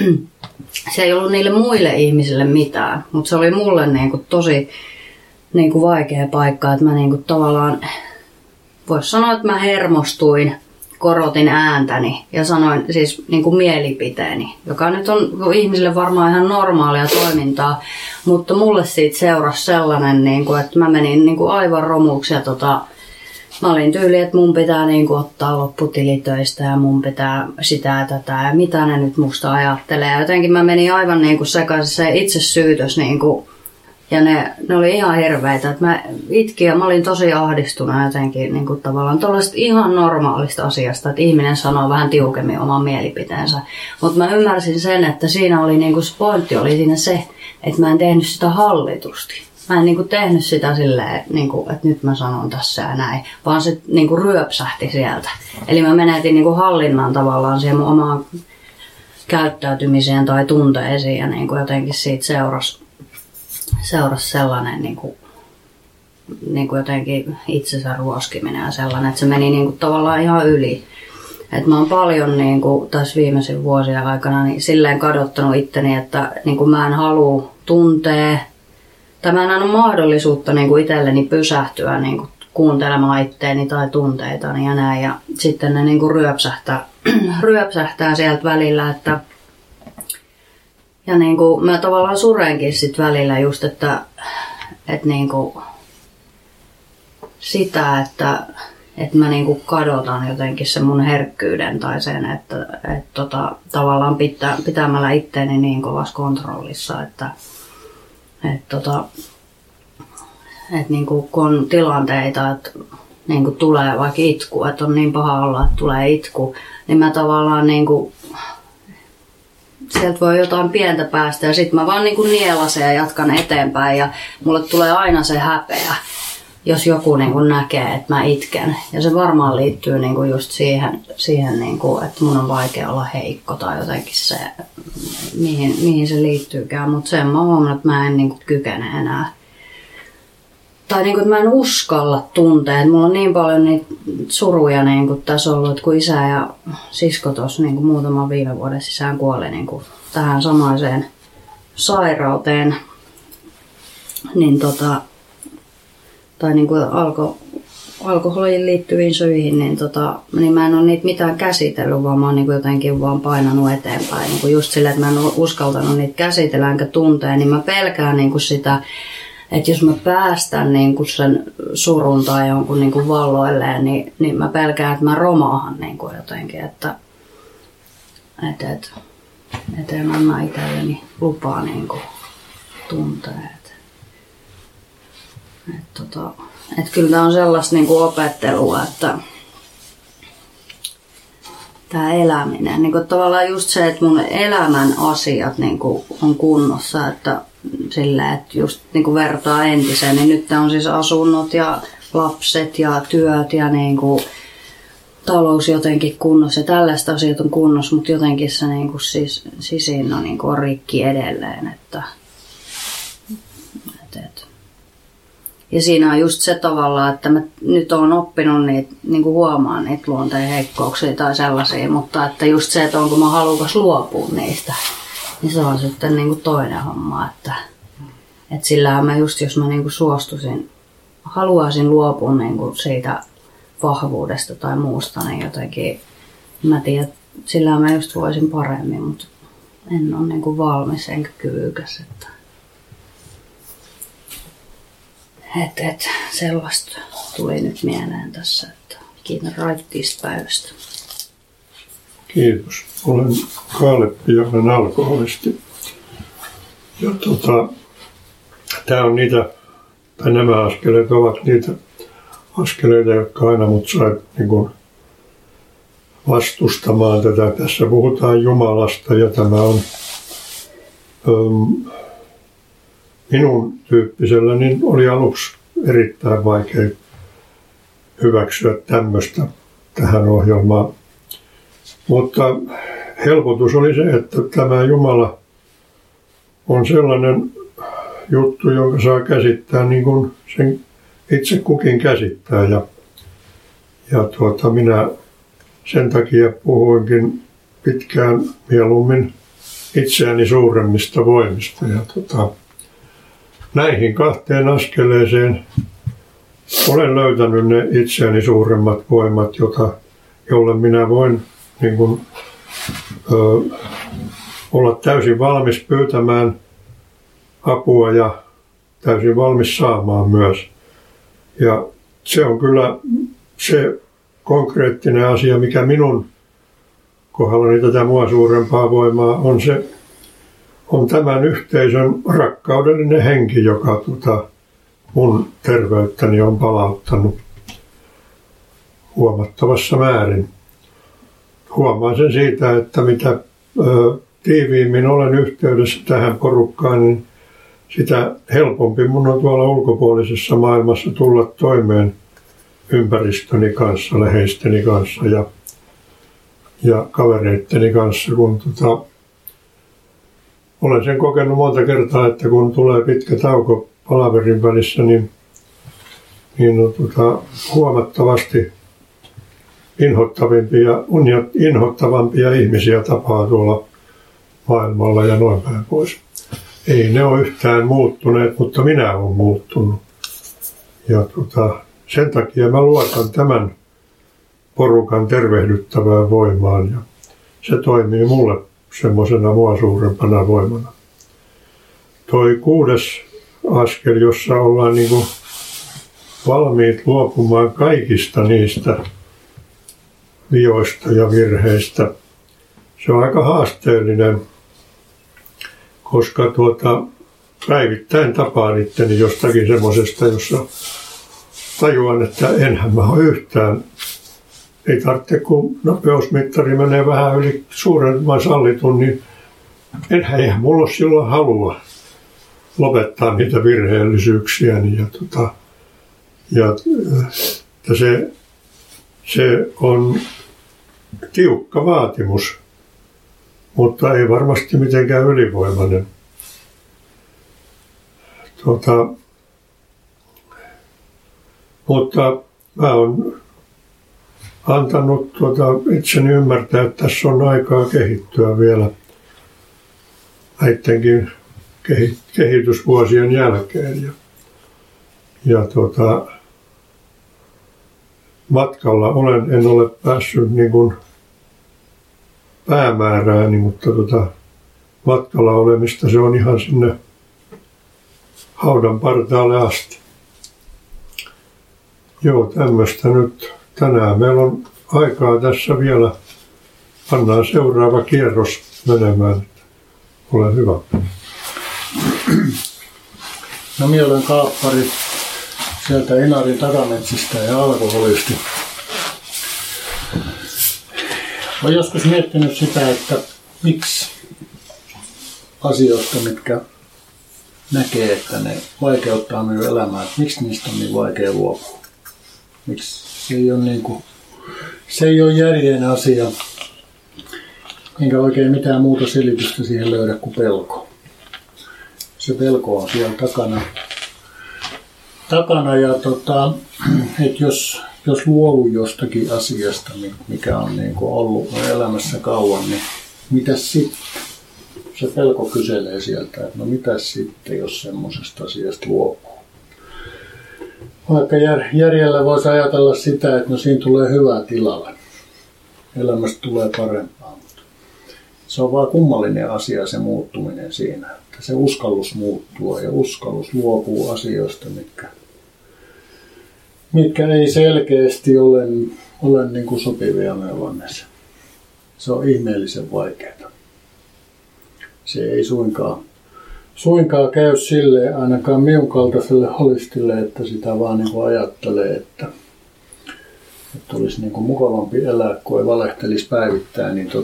se ei ollut niille muille ihmisille mitään, mutta se oli mulle niin kuin tosi niin kuin vaikea paikka, että mä niin kuin tavallaan, vois sanoa, että mä hermostuin, korotin ääntäni ja sanoin siis niin kuin mielipiteeni, joka nyt on ihmisille varmaan ihan normaalia toimintaa, mutta mulle siitä seurasi sellainen, niin kuin, että mä menin niin kuin aivan romuksi ja mä olin tyyli, että mun pitää niin kuin ottaa lopputilitöistä ja mun pitää sitä ja tätä ja mitä ne nyt musta ajattelee. Ja jotenkin mä menin aivan niin kuin sekaisin se itsesyytös niin kuin, ja ne oli ihan hirveitä, että mä itkin ja mä olin tosi ahdistunut jotenkin niin kuin tavallaan tuollaisesta ihan normaalista asiasta, että ihminen sanoo vähän tiukemmin oman mielipiteensä. Mutta mä ymmärsin sen, että siinä oli niin kuin se pointti oli siinä se, että mä en tehnyt sitä hallitusti. Mä en niin kuin tehnyt sitä silleen, niin kuin, että nyt mä sanon tässä ja näin, vaan se niin kuin ryöpsähti sieltä. Eli mä menetin niin kuin hallinnan tavallaan siihen mun omaan käyttäytymiseen tai tunteisiin ja niin kuin jotenkin siitä seurasi sellainen niin kuin jotenkin itsensä ruoskiminen ja sellainen, että se meni niin kuin tavallaan ihan yli. Et mä oon paljon niin kuin tässä viimeisen vuosien aikana niin silleen kadottanut itteni, että niin kuin mä en halua tuntea, tai mä en anna mahdollisuutta niin kuin itselleni pysähtyä niin kuin kuuntelemaan itteeni tai tunteitani ja näin. Ja sitten ne niin kuin ryöpsähtää sieltä välillä, että ja niin kuin mä tavallaan surenkin sit välillä just, että niin kuin sitä, että mä niin kuin kadotan jotenkin sen mun herkkyyden tai sen, että tavallaan pitämällä itteeni niin kovassa kontrollissa, että niin kuin kun on tilanteita, että niin kuin tulee vaikka itku, että on niin paha olla, että tulee itku, niin mä tavallaan niin kuin sieltä voi jotain pientä päästä ja sitten mä vaan niin kuin nielasen ja jatkan eteenpäin ja mulle tulee aina se häpeä, jos joku niin kuin näkee, että mä itken. Ja se varmaan liittyy niin kuin just siihen niin kuin, että mun on vaikea olla heikko tai jotenkin se, mihin se liittyykään. Mutta sen mä huomannut, että mä en niin kuin kykene enää. Tai niin kuin, että mä en uskalla tuntea. Mulla on niin paljon niitä suruja niin kuin tässä ollut, että kun isä ja sisko tuossa niin kuin muutaman viime vuoden sisään kuoli niin kuin tähän samaiseen sairauteen, niin tai niin kuin alkoholiin liittyviin syihin, niin mä en ole niitä mitään käsitellyt, vaan mä oon niin kuin jotenkin vaan painanut eteenpäin. Niin kuin just silleen, että mä en ole uskaltanut niitä käsitellä enkä tuntea, niin mä pelkään niin kuin sitä, että jos mä päästän niin kuin sen surun tai jonkun niin kuin valloilleen, niin mä pelkään, että mä romaahan niin kuin jotenkin. Et en anna itselleni lupaa niinku tuntea. Et kyllä tää on sellaista niinku opettelua, että tää eläminen, niinku tavallaan just se, että mun elämän asiat niinku on kunnossa, että sillä, että just niinku vertaa entiseen, niin nyt on siis asunnot ja lapset ja työt ja niinku talous jotenkin kunnossa ja tällaista asiat on kunnossa, mutta jotenkin se niinku siis sisin on niinku rikki edelleen, että ja siinä on just se tavalla, että mä nyt oon oppinut niitä, niinku huomaan niitä luonteen heikkouksia tai sellaisia, mutta että just se, että onko mä halukas luopua niistä, niin se on sitten niinku toinen homma, että sillä mä just jos mä niinku suostuisin, haluaisin luopua niinku siitä vahvuudesta tai muusta, niin jotenkin mä tiedän, että sillä mä just voisin paremmin, mutta en ole niinku valmis enkä kyvykäs, että sellaista tuli nyt mieleen tässä, että kiitän raittiista päivästä. Kiitos. Olen Kaaleppi ja olen alkoholisti. Ja tää on niitä, tai nämä askeleet ovat niitä askeleita, jotka aina mut sai niin kuin vastustamaan tätä. Tässä puhutaan Jumalasta ja tämä on minun tyyppisellä niin oli aluksi erittäin vaikea hyväksyä tämmöistä tähän ohjelmaan. Mutta helpotus oli se, että tämä Jumala on sellainen juttu, jonka saa käsittää niin kuin sen itse kukin käsittää. Ja minä sen takia puhuinkin pitkään mieluummin itseäni suuremmista voimista. Ja näihin kahteen askeleeseen olen löytänyt ne itseäni suuremmat voimat, jolle minä voin niin kuin, olla täysin valmis pyytämään apua ja täysin valmis saamaan myös. Ja se on kyllä se konkreettinen asia, mikä minun kohdallani tätä mua suurempaa voimaa on tämän yhteisön rakkaudellinen henki, joka mun terveyttäni on palauttanut huomattavassa määrin. Huomaan sen siitä, että mitä tiiviimmin olen yhteydessä tähän porukkaan, niin sitä helpompi mun on tuolla ulkopuolisessa maailmassa tulla toimeen ympäristöni kanssa, läheisteni kanssa ja kavereitteni kanssa, kun olen sen kokenut monta kertaa, että kun tulee pitkä tauko palaverin välissä, niin huomattavasti inhottavampia ihmisiä tapaa tuolla maailmalla ja noin päin pois. Ei ne ole yhtään muuttuneet, mutta minä olen muuttunut. Ja sen takia mä luotan tämän porukan tervehdyttävään voimaan ja se toimii mulle semmoisena mua suurempana voimana. Toi 6. askel, jossa ollaan niinku valmiit luopumaan kaikista niistä vioista ja virheistä. Se on aika haasteellinen, koska päivittäin tapaan itteni jostakin semmoisesta, jossa tajuan, että enhän mä ole yhtään. Ei tarvitse, kun nopeusmittari menee vähän yli suuremman sallitun, niin eihän mulla ole silloin halua lopettaa niitä virheellisyyksiä. Se on tiukka vaatimus, mutta ei varmasti mitenkään ylivoimainen. Mutta mä oon antanut itseni ymmärtää, että tässä on aikaa kehittyä vielä näidenkin kehitysvuosien jälkeen. Ja matkalla en ole päässyt niin kuin päämäärääni, mutta matkalla olemista se on ihan sinne haudan partaalle asti. Joo, tämmöistä nyt tänään. Meillä on aikaa tässä vielä pannaan seuraava kierros menemään. Ole hyvä. No minä olen kaappari sieltä Inarin takametsistä ja alkoholisti. Olen joskus miettinyt sitä, että miksi asioista, mitkä näkee, että ne vaikeuttaa minun elämää, että miksi niistä on niin vaikea luopua. Miksi se ei ole järjen asia, enkä oikein mitään muuta selitystä siihen löydä kuin pelko. Se pelko on siellä takana ja että jos luovu jostakin asiasta, mikä on niin kuin ollut elämässä kauan, niin mitäs sitten? Se pelko kyselee sieltä, että no mitäs sitten, jos semmoisesta asiasta luopuu. Vaikka järjellä voisi ajatella sitä, että no siinä tulee hyvää tilalle. Elämästä tulee parempaa. Se on vaan kummallinen asia se muuttuminen siinä. Että se uskallus muuttua ja uskallus luopuu asioista, mitkä ei selkeästi ole niin kuin sopivia meille. Se on ihmeellisen vaikeaa. Se ei suinkaan käy sille ainakaan minun kaltaiselle holistille, että sitä vaan niin kuin ajattelee, että olisi niin kuin mukavampi elää, kun ei valehtelisi päivittäin, niin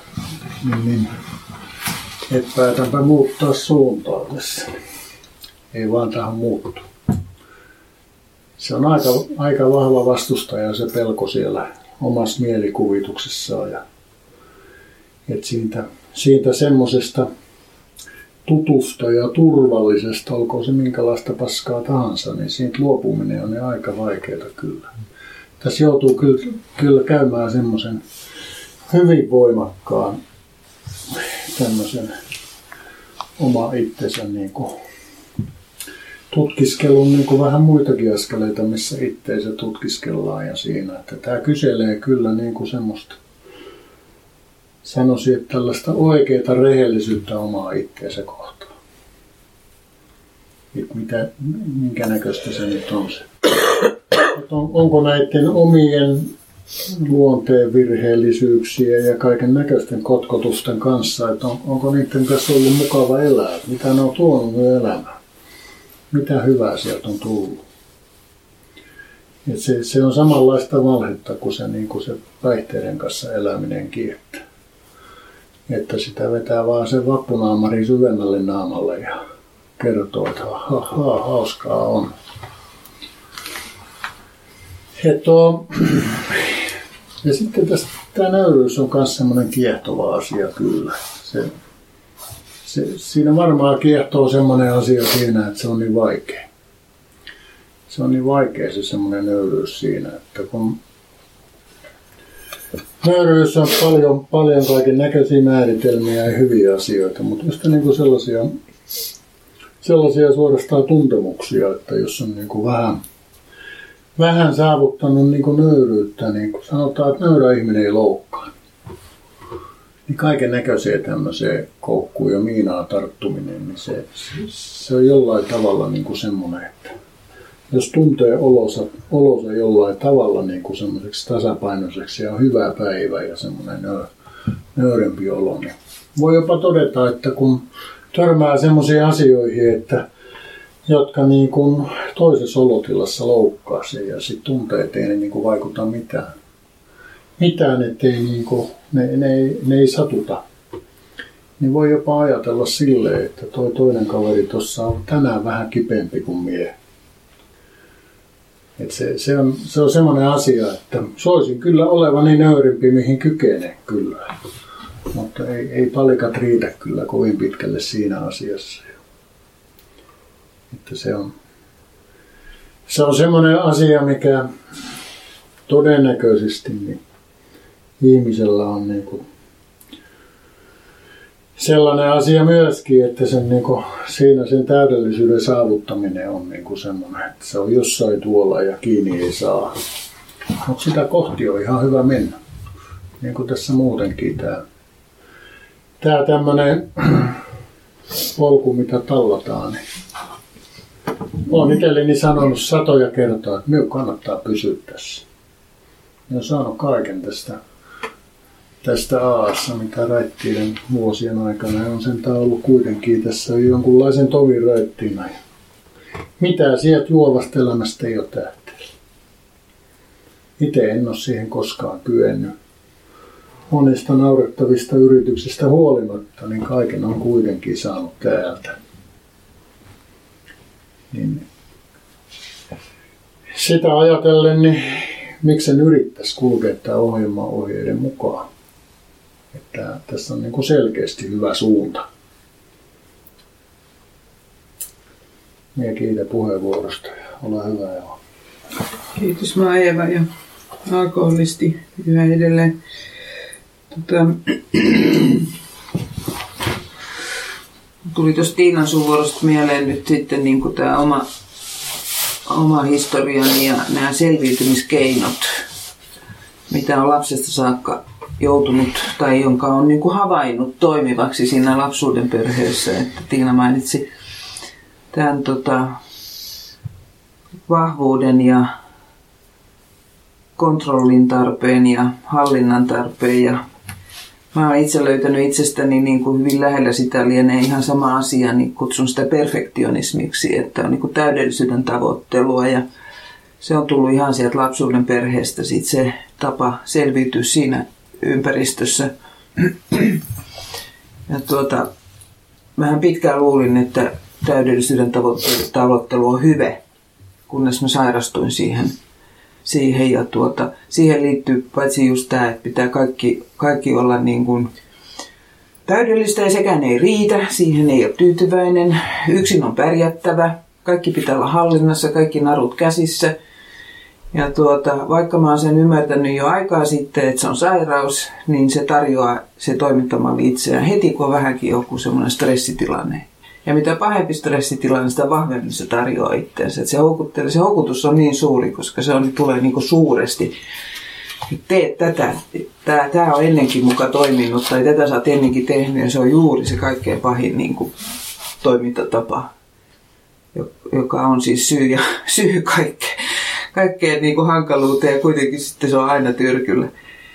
että päätänpä muuttaa suuntaa tässä. Ei vaan tähän muuttu. Se on aika vahva vastustaja se pelko siellä omassa mielikuvituksessaan. Ja, että siitä semmoisesta tutusta ja turvallisesta, olkoon se minkälaista paskaa tahansa, niin siitä luopuminen on aika vaikeaa kyllä. Tässä joutuu kyllä käymään semmoisen hyvin voimakkaan tämmöisen oma itsensä niin kuin tutkiskelun niin kuin vähän muitakin askeleita, missä itteensä tutkiskellaan ja siinä, että tämä kyselee kyllä niin kuin semmoista, sanoisin, että tällaista oikeaa rehellisyyttä omaa itteensä kohtaan. Että minkä näköistä se nyt on se. Että onko näiden omien luonteen virheellisyyksiä ja kaiken näköisten kotkotusten kanssa, että onko niiden kanssa ollut mukava elää, että mitä ne on tuonut elämään, mitä hyvää sieltä on tullut. Että se on samanlaista valhetta kuin se päihteiden kanssa eläminen kiertää. Että sitä vetää vaan se vappunaamari syvemmälle naamalle ja kertoo, että hauskaa on. Ja sitten tämä nöyryys on myös semmoinen kiehtova asia kyllä. Siinä varmaan kiehtoo semmoinen asia siinä, että se on niin vaikea. Se on niin vaikea se semmoinen nöyryys siinä, että kun nöyryys on paljon kaiken näköisiä määritelmiä ja hyviä asioita, mutta just niin kuin sellaisia suorastaan tuntemuksia, että jos on niin kuin vähän saavuttanut niin kuin nöyryyttä, niin kuin sanotaan, että nöyrä ihminen ei loukkaa. Niin kaiken näköiseen tämmöiseen koukkuun ja miinaan tarttuminen, niin se on jollain tavalla niin kuin semmoinen, että jos tuntee olonsa jollain tavalla niin kuin semmoiseksi tasapainoiseksi ja on hyvä päivä ja semmoinen nöyrempi olo, niin voi jopa todeta, että kun törmää semmoisiin asioihin, jotka niin kuin toisessa olotilassa loukkaa sen ja sitten tunteet ei niin kuin vaikuta mitään, ettei niin kuin, ne ei satuta. Niin voi jopa ajatella silleen, että toinen kaveri tuossa on tänään vähän kipeämpi kuin mie. Et se on semmoinen asia, että soisin kyllä olevani nöyrimpi, mihin kykenee kyllä. Mutta ei palikat riitä kyllä kovin pitkälle siinä asiassa. Että se on semmoinen asia, mikä todennäköisesti niin ihmisellä on niin kuin sellainen asia myöskin, että siinä sen täydellisyyden saavuttaminen on niin kuin semmoinen, että se on jossain tuolla ja kiinni ei saa. Mutta sitä kohti on ihan hyvä mennä. Niin kuin tässä muutenkin tämä tämmöinen polku, mitä tallataan, niin olen itselleni sanonut satoja kertaa, että minun kannattaa pysyä tässä. Minä olen saanut kaiken tästä tästä Aassa, mitä Räittiiden vuosien aikana on sentään ollut kuitenkin tässä jonkunlaisen tovin räittinä. Mitä sieltä juovasta elämästä ei ole tähtää. Itse en ole siihen koskaan kyennyt. Monista naurettavista yrityksistä huolimatta, niin kaiken on kuitenkin saanut täältä. Niin sitä ajatellen, niin miksen yrittäisi kulkea tämän ohjelmaohjeiden mukaan. Että tässä on niin kuin selkeästi hyvä suunta. Minä kiitän puheenvuorosta ja ole hyvä. Kiitos, mä oon Eeva ja alkoholisti yhä edelleen. Tuli tuosta Tiinan sun vuorosta mieleen nyt sitten niin kuin tämä oma historiani ja nämä selviytymiskeinot, mitä on lapsesta saakka joutunut tai jonka on niin kuin havainnut toimivaksi siinä lapsuuden perheessä. Että Tiina mainitsi tämän vahvuuden ja kontrollin tarpeen ja hallinnan tarpeen. Ja mä oon itse löytänyt itsestäni niin kuin hyvin lähellä sitä lienee ihan sama asia, niin kutsun sitä perfektionismiksi, että on niin kuin täydellisyyden tavoittelua ja se on tullut ihan sieltä lapsuuden perheestä sit se tapa selviytyä siinä ympäristössä. Ja mähän pitkään luulin, että täydellisyyden tavoittelu on hyve, kunnes mä sairastuin siihen ja siihen liittyy paitsi just tämä, että pitää kaikki olla niin kuin täydellistä ja sekään ei riitä, siihen ei ole tyytyväinen, yksin on pärjättävä, kaikki pitää olla hallinnassa, kaikki narut käsissä. Ja vaikka mä oon sen ymmärtänyt jo aikaa sitten, että se on sairaus, niin se tarjoaa se toimintamalli itseään heti, kun on vähänkin joku semmoinen stressitilanne. Ja mitä pahempi stressitilanne, sitä vahvemmin se tarjoaa itseensä. Se houkutus on niin suuri, koska tulee niin kuin suuresti. Teet tätä. Tämä on ennenkin muka toiminut tai tätä sä oot ennenkin tehnyt ja se on juuri se kaikkein pahin niin kuin toimintatapa, joka on siis syy kaikkeen niin kuin hankaluuteen ja kuitenkin sitten se on aina tyrkyllä.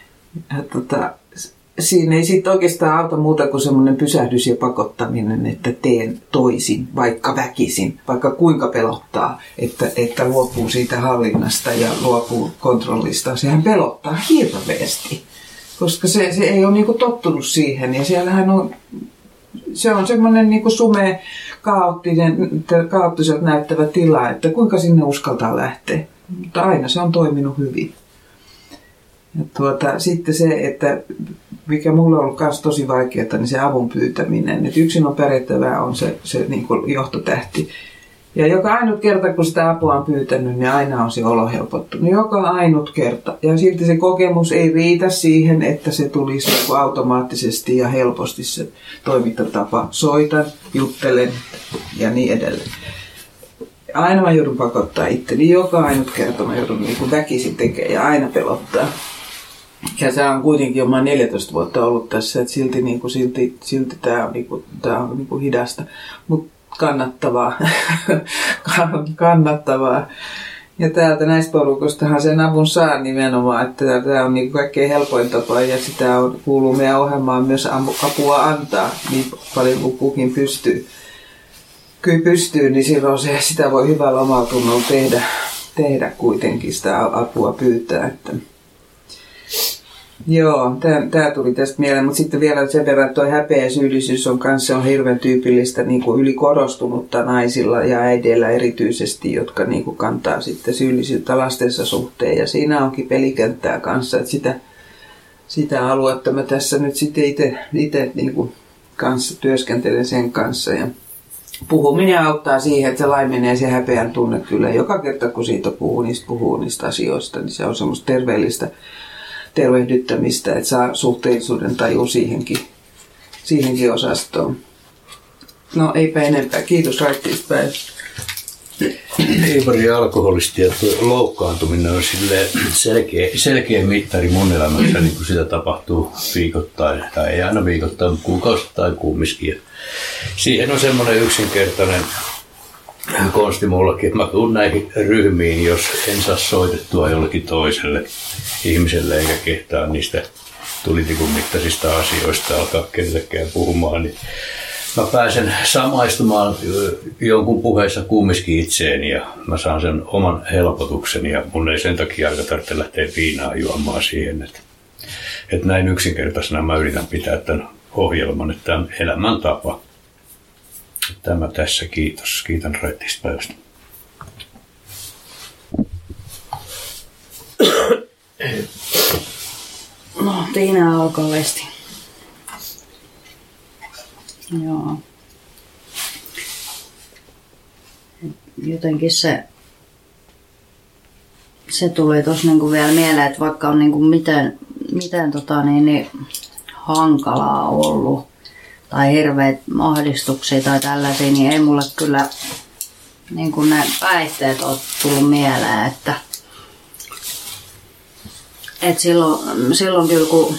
Siinä ei sitten oikeastaan auta muuta kuin semmoinen pysähdys ja pakottaminen, että teen toisin, vaikka väkisin, vaikka kuinka pelottaa, että luopuu siitä hallinnasta ja luopuu kontrollista. Sehän pelottaa hirveästi, koska se ei ole niinku tottunut siihen ja siellähän se on semmoinen niinku sumea, kaoottiselta näyttävä tila, että kuinka sinne uskaltaa lähteä. Mutta aina se on toiminut hyvin. Ja sitten se, että mikä mulle on ollut myös tosi vaikeaa, niin se avun pyytäminen. Että yksin on pärjättävää on se niin kuin johtotähti. Ja joka ainut kerta, kun sitä apua on pyytänyt, niin aina on se olo helpottunut. Joka ainut kerta. Ja silti se kokemus ei riitä siihen, että se tulisi automaattisesti ja helposti se toimintatapa. Soitan, juttelen ja niin edelleen. Aina mä joudun pakottaa itteni. Joka ainut kerta mä joudun niin kuin väkisin tekemään ja aina pelottaa. Ja se on kuitenkin jo 14 vuotta ollut tässä, että silti tämä on niinku hidasta, mutta kannattavaa. Ja täältä näistä porukostahan sen avun saa nimenomaan, että tämä on niinku kaikkein helpoin tapa ja sitä kuuluu meidän ohjelmaan myös apua antaa niin paljon kuin kukin pystyy, niin silloin sitä voi hyvällä omalla tunnolla tehdä kuitenkin sitä apua pyytää. Että joo, tämä tuli tästä mieleen, mutta sitten vielä sen verran, että tuo häpeä ja syyllisyys on hirveän tyypillistä niin kuin ylikorostunutta naisilla ja äideillä erityisesti, jotka niin kuin kantaa sitten syyllisyyttä lastensa suhteen. Ja siinä onkin pelikenttää kanssa, että sitä aluetta mä tässä nyt sitten itse niin kuin kanssa työskentelen sen kanssa. Ja puhuminen auttaa siihen, että se laimenee se häpeän tunne kyllä. Joka kerta kun siitä puhuu niistä asioista, niin se on semmoista terveellistä tervehdyttämistä, että saa suhteellisuuden tajua siihenkin osastoon. No eipä enempää. Kiitos Raittiista päin. Eivari alkoholisti ja loukkaantuminen on selkeä mittari mun elämässä, niin kuin sitä tapahtuu viikoittain, tai ei aina viikoittain, mutta kuukausittain kumminkin. Siihen on semmoinen yksinkertainen konsti mullakin, että mä tuun näihin ryhmiin, jos en saa soitettua jollekin toiselle ihmiselle eikä kehtaa niistä tulitikun mittaisista asioista alkaa kenellekään puhumaan, niin mä pääsen samaistumaan jonkun puheessa kumminkin itseeni ja mä saan sen oman helpotuksen ja mun ei sen takia aika tarvitse lähteä viinaa juomaan siihen, että näin yksinkertaisena mä yritän pitää tämän ohjelman, että tämä on elämäntapa. Tämä tässä, kiitos. Kiitän raittista päivästä. No, Tiina alkoholisesti. Joo. Jotenkin se tuli tuossa niinku vielä mieleen, että vaikka on niinku miten hankalaa ollut tai hirveät ahdistuksia tai tällaisia, niin ei mulle kyllä niinku ne päihteet ole tullut mieleen, että silloin kyllä kun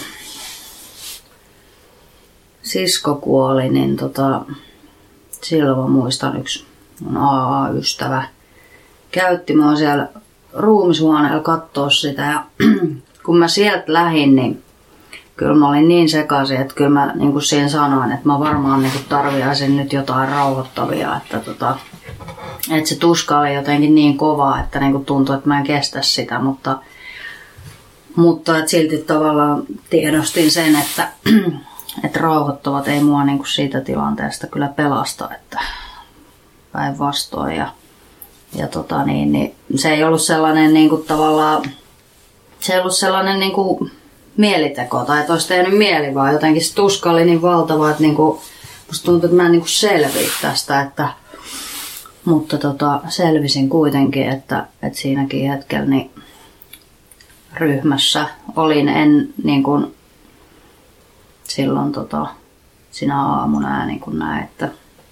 sisko kuoli, niin silloin mä muistan yksi mun AA-ystävä käytti mua siellä ruumishuoneella kattoo sitä ja kun mä sieltä lähdin, niin kyllä mä olin niin sekaisin, että kyllä mä niin kuin siinä sanoin, että mä varmaan niin kuin tarviaisin nyt jotain rauhoittavia, että se tuska oli jotenkin niin kovaa, että niin kuin tuntui, että mä en kestä sitä, mutta että silti tavallaan tiedostin sen, että rauhoittavat ei mua niin kuin siitä tilanteesta kyllä pelasta, että päinvastoin ja niin se ei ollut sellainen niin kuin tavallaan, se ei ollut sellainen niin kuin mieliteko tai että olisi tehnyt mieli, vaan jotenkin se tuska oli niin valtava, että niin kuin, musta tuntui, että mä en niin kuin selviä tästä, mutta selvisin kuitenkin, että siinäkin hetkellä niin ryhmässä olin, en niin kuin silloin sinä aamuna niin kuin näin, että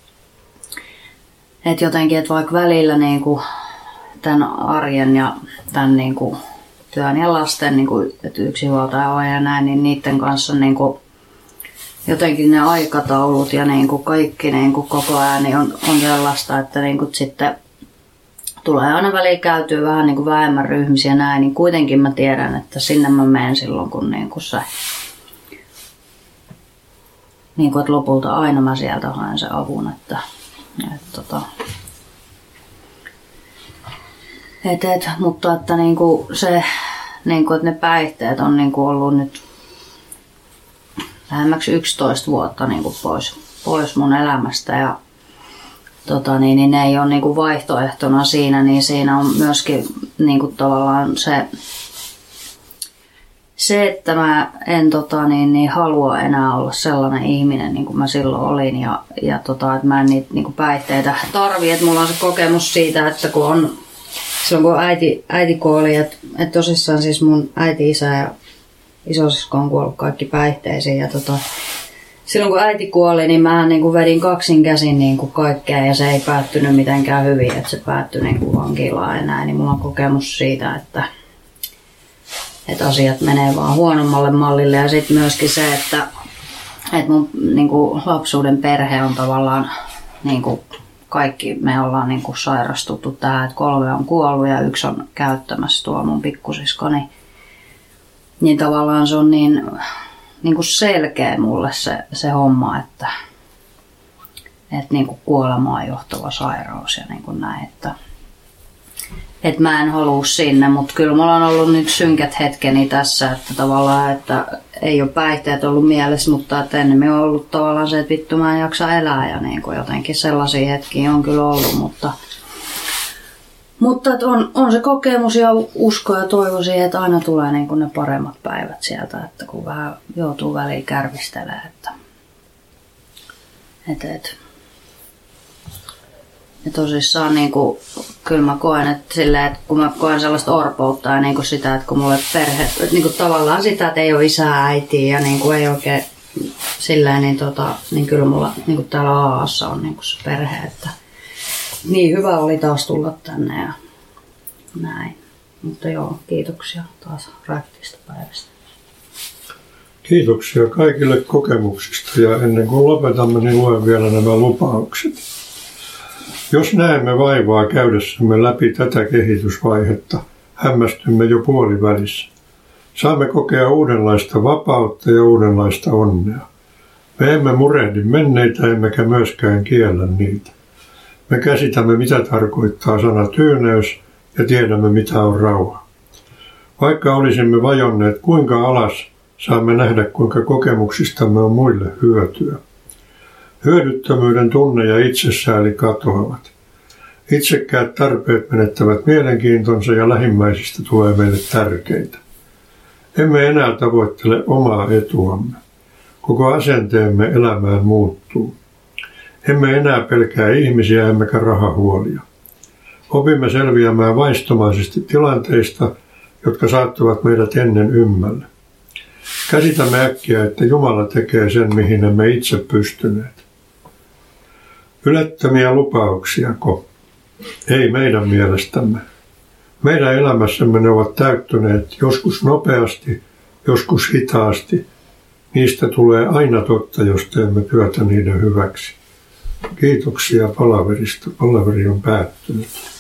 jotenkin, että vaikka välillä niin kuin tämän arjen ja tämän niin kuin työn ja lasten, niin kuin, että yksinhuoltaja on ja näin, niin niiden kanssa niin kuin, jotenkin ne aikataulut ja niin kuin kaikki niin kuin koko ajan niin on sellaista, että niin kuin sitten tulee aina väliin käytyä vähän niin kuin vähemmän ryhmissä ja näin, niin kuitenkin mä tiedän, että sinne mä menen silloin, kun niin kuin se niin kuin, että lopulta aina mä sieltä haen sen avun, mutta että niinku se, niinku, että ne päihteet on niinku ollut nyt lähemmäksi 11 vuotta niinku pois mun elämästä ja niin ne ei ole niinku vaihtoehtona siinä, niin siinä on myöskin niinku tavallaan se, että mä en niin halua enää olla sellainen ihminen niin kuin mä silloin olin ja että mä en niitä niin kuin päihteitä tarvi, että mulla on se kokemus siitä, että silloin kun äiti kuoli, että tosissaan siis mun äiti, isä ja isosisko on kuollut kaikki päihteisiin ja silloin kun äiti kuoli, niin mä niin kuin vedin kaksin käsin niin kuin kaikkea ja se ei päättynyt mitenkään hyvin, että se päättyi niin kuin vankilaan ja näin, niin mulla on kokemus siitä, että asiat menee vaan huonommalle mallille ja sitten myöskin se, että mun niin kuin lapsuuden perhe on tavallaan niin kuin kaikki me ollaan niin kuin sairastuttu tähän, että 3 on kuollut ja 1 on käyttämässä tuo mun pikkusiskoni. Niin tavallaan se on niin kuin selkeä mulle se homma, että niin kuin kuolemaan johtava sairaus ja niin kuin näin, että mä en halua sinne, mutta kyllä mulla on ollut nyt synkät hetkeni tässä, että tavallaan, että ei ole päihteet ollut mielessä, mutta että ennemmin on ollut tavallaan se, että vittu mä en jaksa elää ja niin kuin jotenkin sellaisia hetkiä on kyllä ollut, mutta että on se kokemus ja usko ja toivo siihen, että aina tulee niin kuin ne paremmat päivät sieltä, että kun vähän joutuu väliin kärvistelemään, että ja tosissaan niin kuin, kyllä mä koen, että silleen, että kun mä koen sellaista orpoutta ja niin kuin sitä, että kun mulle perhe, niin kuin tavallaan sitä, että ei ole isää, äitiä ja niin kuin ei oikein silleen, niin kyllä mulla niin kuin täällä Aassa on niin kuin se perhe, että niin hyvä oli taas tulla tänne ja näin. Mutta joo, kiitoksia taas raittista päivästä. Kiitoksia kaikille kokemuksista ja ennen kuin lopetamme, niin luen vielä nämä lupaukset. Jos näemme vaivaa käydessämme läpi tätä kehitysvaihetta, hämmästymme jo puolivälissä. Saamme kokea uudenlaista vapautta ja uudenlaista onnea. Me emme murehdi menneitä emmekä myöskään kiellä niitä. Me käsitämme, mitä tarkoittaa sana tyyneys ja tiedämme, mitä on rauha. Vaikka olisimme vajonneet kuinka alas, saamme nähdä, kuinka kokemuksistamme on muille hyötyä. Hyödyttömyyden tunne ja itsesääli katoavat. Itsekkäät tarpeet menettävät mielenkiintonsa ja lähimmäisistä tulee meille tärkeitä. Emme enää tavoittele omaa etuamme. Koko asenteemme elämään muuttuu. Emme enää pelkää ihmisiä emmekä rahahuolia. Opimme selviämään vaistomaisesti tilanteista, jotka saattavat meidät ennen ymmälle. Käsitämme äkkiä, että Jumala tekee sen, mihin emme itse pystyneet. Ylettömiä lupauksiako? Ei meidän mielestämme. Meidän elämässämme ne ovat täyttyneet joskus nopeasti, joskus hitaasti. Niistä tulee aina totta, jos teemme työtä niiden hyväksi. Kiitoksia palaverista. Palaveri on päättynyt.